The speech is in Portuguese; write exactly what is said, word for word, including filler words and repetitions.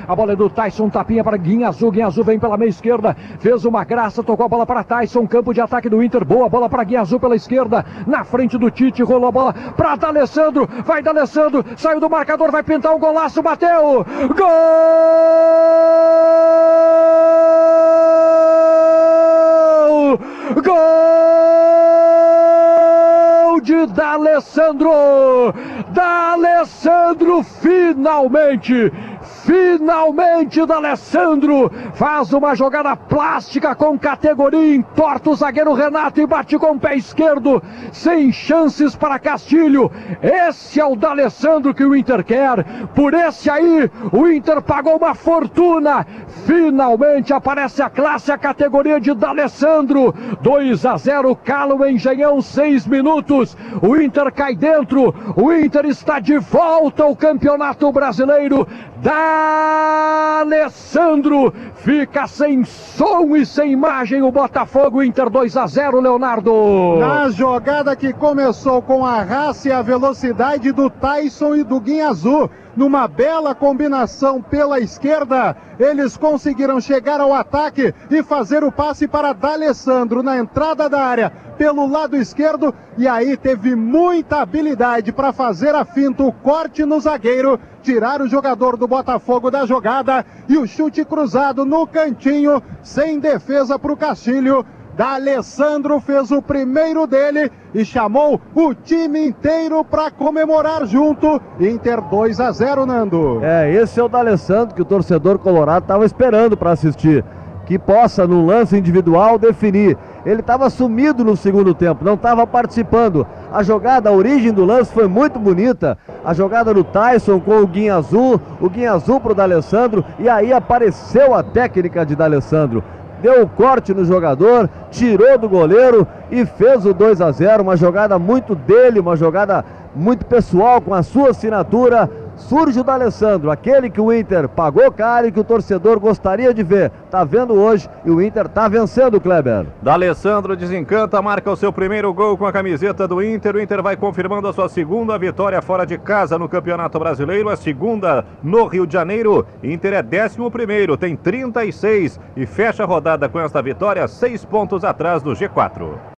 A bola é do Tyson, tapinha para Guinha Azul. Guinha Azul vem pela meia esquerda, fez uma graça, tocou a bola para Tyson, campo de ataque do Inter, boa bola para Guinha Azul pela esquerda, na frente do Tite, rolou a bola para D'Alessandro, vai D'Alessandro, saiu do marcador, vai pintar um golaço, bateu, gol! Gol de D'Alessandro! D'Alessandro finalmente! Finalmente D'Alessandro faz uma jogada plástica com categoria, entorta o zagueiro Renato e bate com o pé esquerdo, sem chances para Castilho. Esse é o D'Alessandro que o Inter quer, por esse aí o Inter pagou uma fortuna. Finalmente aparece a classe, a categoria de D'Alessandro. Dois a zero, cala o Engenhão, seis minutos, o Inter cai dentro, o Inter está de volta ao Campeonato Brasileiro. D'Alessandro fica sem som e sem imagem o Botafogo. Inter dois a zero, Leonardo. Na jogada que começou com a raça e a velocidade do Tyson e do Guinha Azul, numa bela combinação pela esquerda, eles conseguiram chegar ao ataque e fazer o passe para D'Alessandro na entrada da área pelo lado esquerdo, e aí teve muita habilidade para fazer a finta, o corte no zagueiro, tirar o jogador do Botafogo da jogada e o chute cruzado no cantinho, sem defesa para o Castilho. D'Alessandro fez o primeiro dele e chamou o time inteiro para comemorar junto. Inter dois a zero, Nando. É, esse é o D'Alessandro que o torcedor colorado estava esperando para assistir, que possa no lance individual definir. Ele estava sumido no segundo tempo, não estava participando. A jogada, a origem do lance foi muito bonita. A jogada do Tyson com o Guinha Azul, o Guinha Azul para o D'Alessandro, e aí apareceu a técnica de D'Alessandro. Deu o corte no jogador, tirou do goleiro e fez o dois a zero, uma jogada muito dele, uma jogada muito pessoal, com a sua assinatura. Surge o D'Alessandro, aquele que o Inter pagou caro e que o torcedor gostaria de ver. Tá vendo hoje e o Inter tá vencendo, Kleber. D'Alessandro desencanta, marca o seu primeiro gol com a camiseta do Inter. O Inter vai confirmando a sua segunda vitória fora de casa no Campeonato Brasileiro, a segunda no Rio de Janeiro. Inter é décimo primeiro, tem trinta e seis e fecha a rodada com esta vitória, seis pontos atrás do G quatro.